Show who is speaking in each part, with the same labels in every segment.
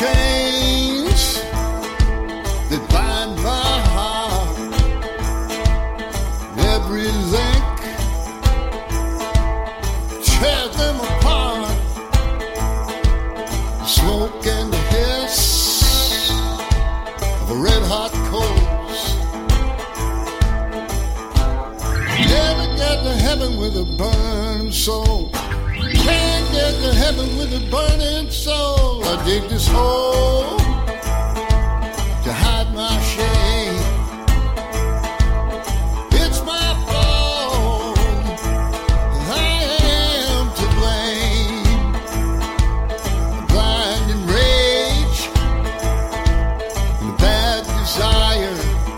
Speaker 1: chains that bind my heart, every link tears them apart. The smoke and the hiss of a red hot coals. Never get to heaven with a burning soul. Can't get to heaven with a burning soul. I dig this hole to hide my shame. It's my fault, I am to blame. A blinding rage and a bad desire,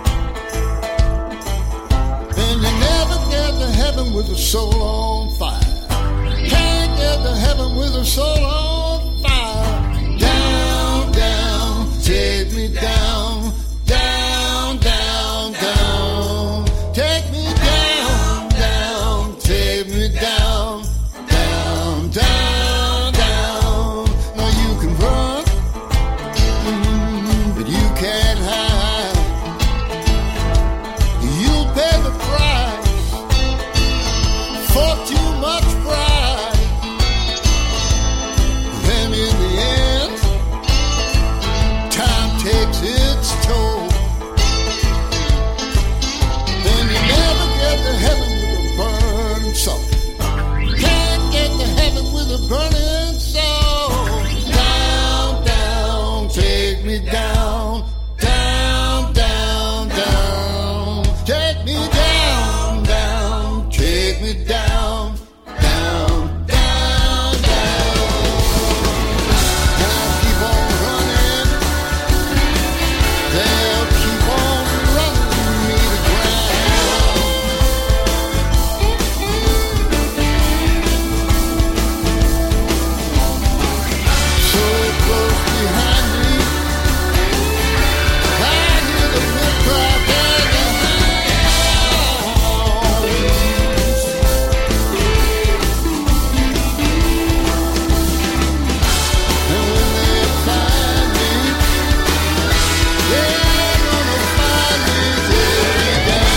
Speaker 1: and you never get to heaven with a soul on fire. Can't get to heaven with a soul on fire. Down, down, take me down, down, down, down. Take me down, down, take me down, down, down, down. Now you can run, but you can't hide. You'll pay the price for too much pride. Then in the end, time takes its toll. Then you never get to heaven with a burning soul. Can't get to heaven with a burning soul. Down, down, take me down, down, down, down. Take me down, down, take me down, down, down, down. I'll keep on running. They'll keep on running me to ground. So close behind me, I hear the wind cry down the house. And when they find me, they're gonna find me take me down.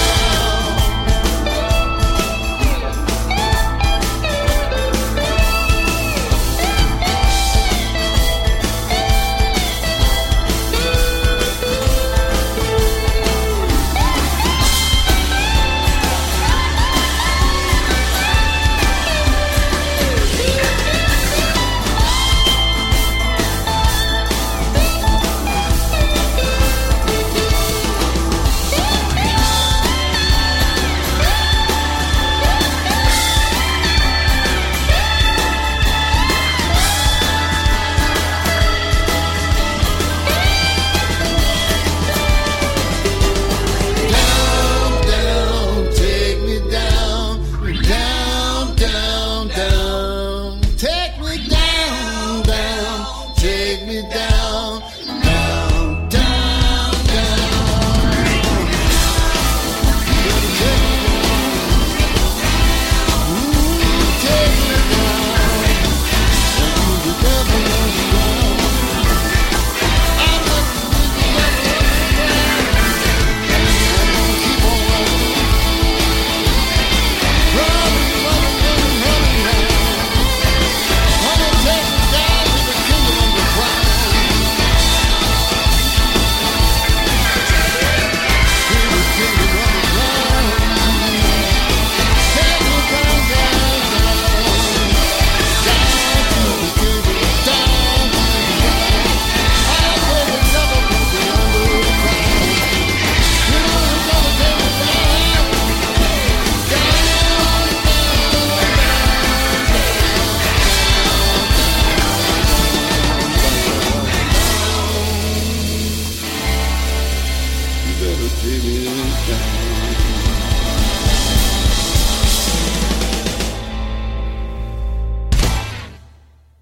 Speaker 1: Take me down.